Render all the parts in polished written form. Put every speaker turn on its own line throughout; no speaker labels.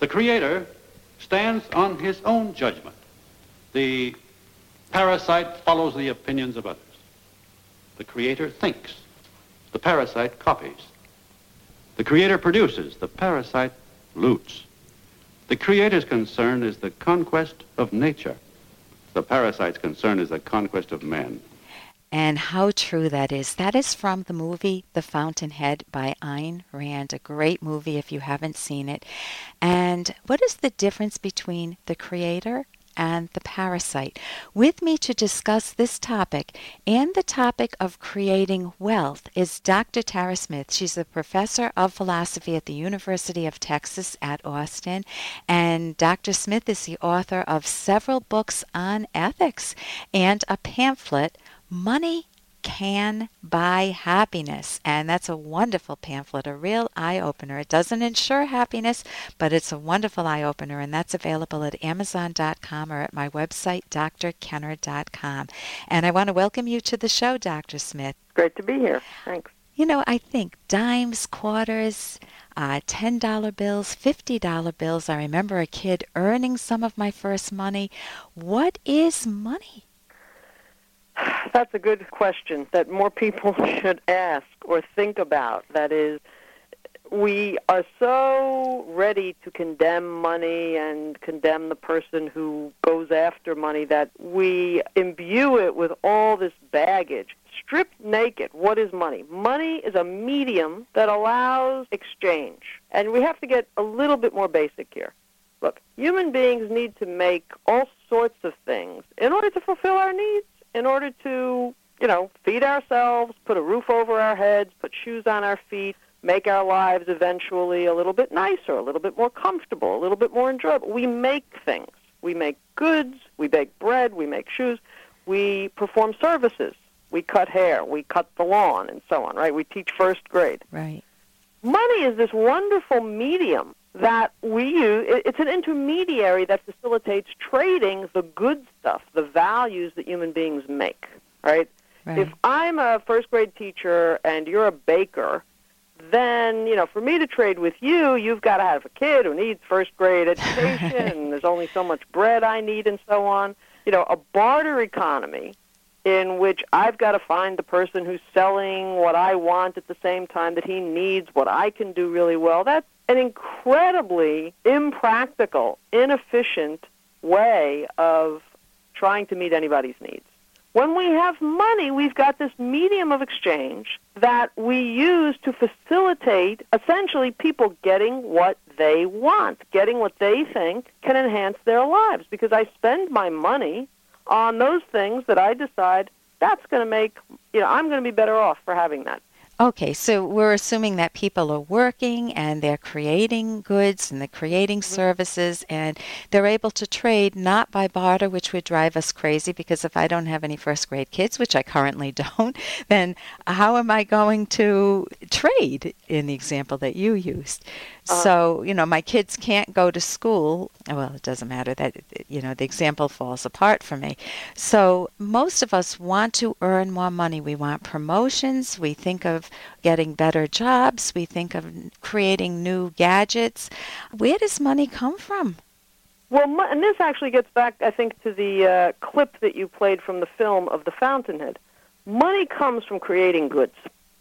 The Creator stands on his own judgment. The parasite follows the opinions of others. The Creator thinks. The parasite copies. The Creator produces. The parasite loots. The Creator's concern is the conquest of nature. The parasite's concern is the conquest of man.
And how true that is. That is from the movie The Fountainhead by Ayn Rand, a great movie if you haven't seen it. And what is the difference between the Creator and the parasite? With me to discuss this topic and the topic of creating wealth is Dr. Tara Smith. She's a professor of philosophy at the University of Texas at Austin. And Dr. Smith is the author of several books on ethics and a pamphlet, Money Can Buy Happiness. And that's a wonderful pamphlet, a real eye-opener. It doesn't ensure happiness, but it's a wonderful eye-opener, and that's available at Amazon.com or at my website, drkenner.com. And I want to welcome you to the show, Dr. Smith.
Great to be here. Thanks.
You know, I think dimes, quarters, $10 bills, $50 bills. I remember a kid earning some of my first money. What is money?
That's a good question that more people should ask or think about. That is, we are so ready to condemn money and condemn the person who goes after money that we imbue it with all this baggage. Stripped naked, what is money? Money is a medium that allows exchange. And we have to get a little bit more basic here. Look, human beings need to make all sorts of things in order to fulfill our needs. In order to, feed ourselves, put a roof over our heads, put shoes on our feet, make our lives eventually a little bit nicer, a little bit more comfortable, a little bit more enjoyable. We make things. We make goods, we bake bread, we make shoes, we perform services, we cut hair, we cut the lawn, and so on, right? We teach first grade.
Right.
Money is this wonderful medium that we use. It's an intermediary that facilitates trading the good stuff, the values that human beings make, right? If I'm a first-grade teacher and you're a baker, then, for me to trade with you, you've got to have a kid who needs first-grade education, and there's only so much bread I need, and so on. A barter economy in which I've got to find the person who's selling what I want at the same time that he needs what I can do really well. That's an incredibly impractical, inefficient way of trying to meet anybody's needs. When we have money, we've got this medium of exchange that we use to facilitate, essentially, people getting what they want, getting what they think can enhance their lives, because I spend my money on those things that I decide that's going to make, I'm going to be better off for having that.
Okay, so we're assuming that people are working and they're creating goods and they're creating services and they're able to trade not by barter, which would drive us crazy, because if I don't have any first grade kids, which I currently don't, then how am I going to trade in the example that you used? So, my kids can't go to school. Well, it doesn't matter that, the example falls apart for me. So most of us want to earn more money. We want promotions. We think of getting better jobs. We think of creating new gadgets. Where does money come from?
Well, and this actually gets back, I think, to the clip that you played from the film of The Fountainhead. Money comes from creating goods.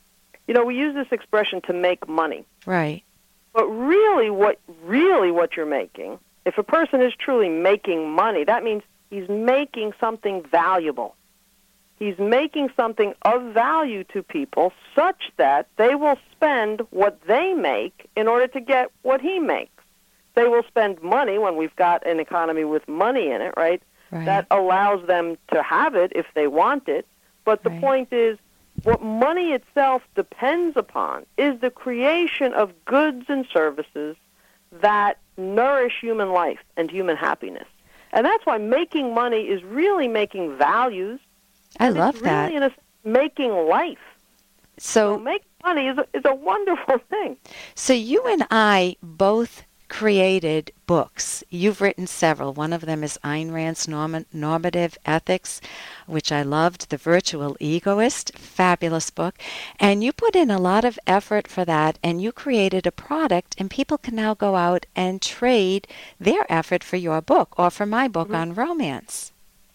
We use this expression to make money.
Right.
But really what you're making, if a person is truly making money, that means he's making something valuable. He's making something of value to people such that they will spend what they make in order to get what he makes. They will spend money when we've got an economy with money in it, right? That allows them to have it if they want it. But the point is, what money itself depends upon is the creation of goods and services that nourish human life and human happiness. And that's why making money is really making values.
I love that.
It's really making life.
So
making money is a wonderful thing.
So you and I both created books. You've written several. One of them is Ayn Rand's Normative Ethics, which I loved, The Virtual Egoist, fabulous book. And you put in a lot of effort for that, and you created a product, and people can now go out and trade their effort for your book or for my book on romance.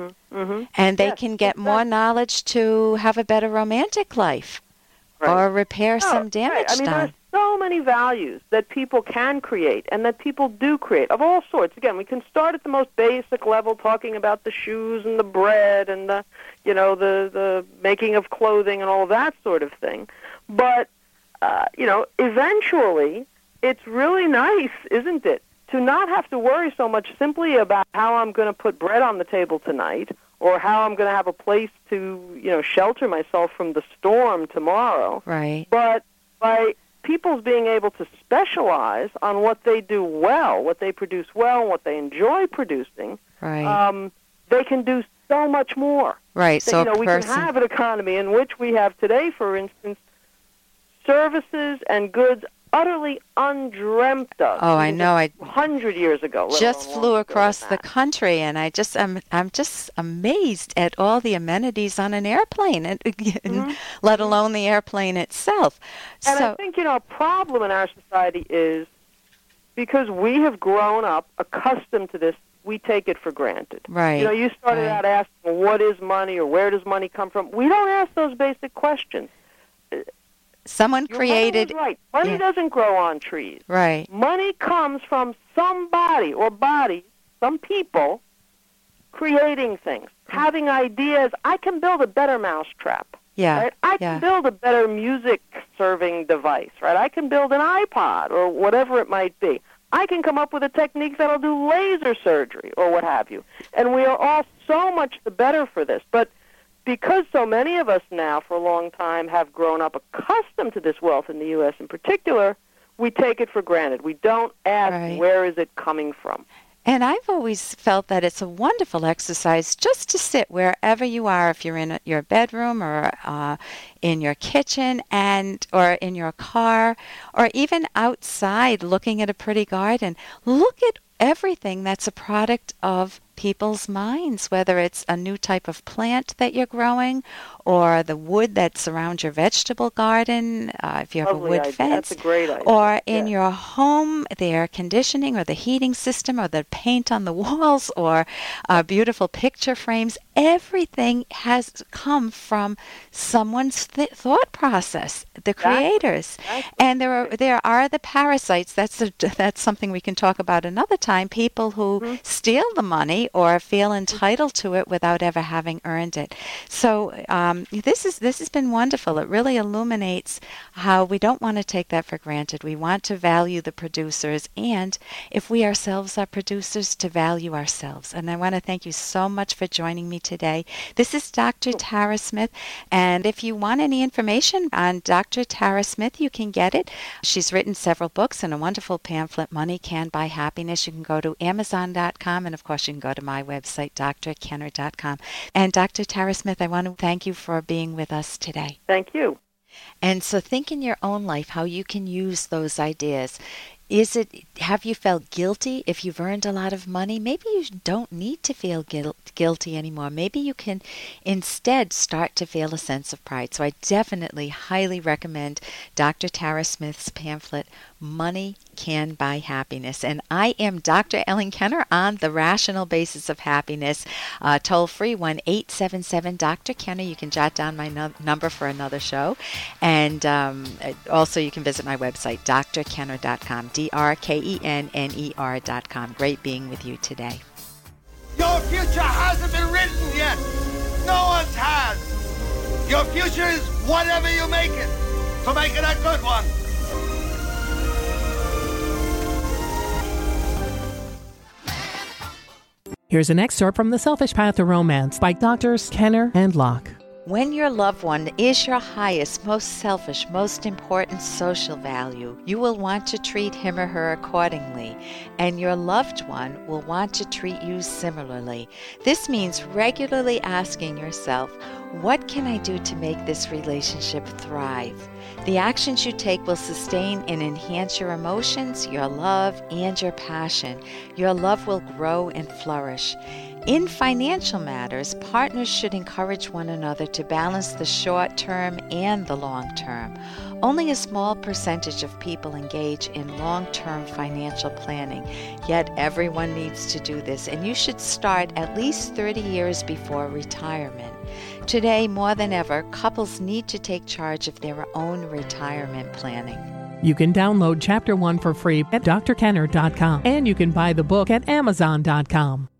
And they can get more knowledge to have a better romantic life or repair some damage
I mean,
done.
there's so many values that people can create and that people do create of all sorts. Again, we can start at the most basic level, talking about the shoes and the bread and the, you know, the making of clothing and all that sort of thing. But, you know, eventually it's really nice, isn't it, to not have to worry so much simply about how I'm going to put bread on the table tonight or how I'm going to have a place to, you know, shelter myself from the storm tomorrow.
Right.
But by people's being able to specialize on what they do well, what they produce well, and what they enjoy producing, they can do so much more.
Right. So,
you know, we can have an economy in which we have today, for instance, services and goods utterly undreamt of.
Oh, I know.
100 years ago.
Just flew across the country, and I'm just amazed at all the amenities on an airplane, and let alone the airplane itself.
And I think, you know, a problem in our society is because we have grown up accustomed to this, we take it for granted.
Right.
You know, you started out asking, what is money or where does money come from? We don't ask those basic questions.
Someone created...
Right. Money doesn't grow on trees.
Right.
Money comes from somebody or bodies, some people, creating things, having ideas. I can build a better mousetrap.
Yeah.
Right? I can build a better music-serving device. Right. I can build an iPod or whatever it might be. I can come up with a technique that'll do laser surgery or what have you. And we are all so much the better for this. But because so many of us now for a long time have grown up accustomed to this wealth in the U.S. in particular, we take it for granted. We don't ask where is it coming from.
And I've always felt that it's a wonderful exercise just to sit wherever you are, if you're in your bedroom or in your kitchen or in your car or even outside looking at a pretty garden. Look at everything that's a product of people's minds, whether it's a new type of plant that you're growing or the wood that surrounds your vegetable garden, if you have a wood fence,
that's a great idea.
Or in your home, the air conditioning or the heating system or the paint on the walls or beautiful picture frames. Everything has come from someone's thought process, the creators. And there are the parasites. That's something we can talk about another time. People who steal the money or feel entitled to it without ever having earned it. So this has been wonderful. It really illuminates how we don't want to take that for granted. We want to value the producers, and if we ourselves are producers, to value ourselves. And I want to thank you so much for joining me today. This is Dr. Tara Smith, and if you want any information on Dr. Tara Smith, you can get it. She's written several books and a wonderful pamphlet, Money Can Buy Happiness. You can go to Amazon.com, and of course you can go to my website, drkenner.com. And Dr. Tara Smith, I want to thank you for being with us today.
Thank you.
And so think in your own life how you can use those ideas. Have you felt guilty if you've earned a lot of money? Maybe you don't need to feel guilty anymore. Maybe you can instead start to feel a sense of pride. So I definitely highly recommend Dr. Tara Smith's pamphlet, Money Can Buy Happiness. And I am Dr. Ellen Kenner on the Rational Basis of Happiness. Toll free 1-877-Dr. Kenner. You can jot down my number for another show. And also you can visit my website, drkenner.com, drkenner.com. Great being with you today.
Your future hasn't been written yet. No one's has. Your future is whatever you make it. So make it a good one.
Here's an excerpt from The Selfish Path to Romance by Drs. Kenner and Locke.
When your loved one is your highest, most selfish, most important social value, you will want to treat him or her accordingly, and your loved one will want to treat you similarly. This means regularly asking yourself, what can I do to make this relationship thrive? The actions you take will sustain and enhance your emotions, your love, and your passion. Your love will grow and flourish. In financial matters, partners should encourage one another to balance the short term and the long term. Only a small percentage of people engage in long-term financial planning, yet everyone needs to do this, and you should start at least 30 years before retirement. Today, more than ever, couples need to take charge of their own retirement planning.
You can download Chapter 1 for free at drkenner.com, and you can buy the book at amazon.com.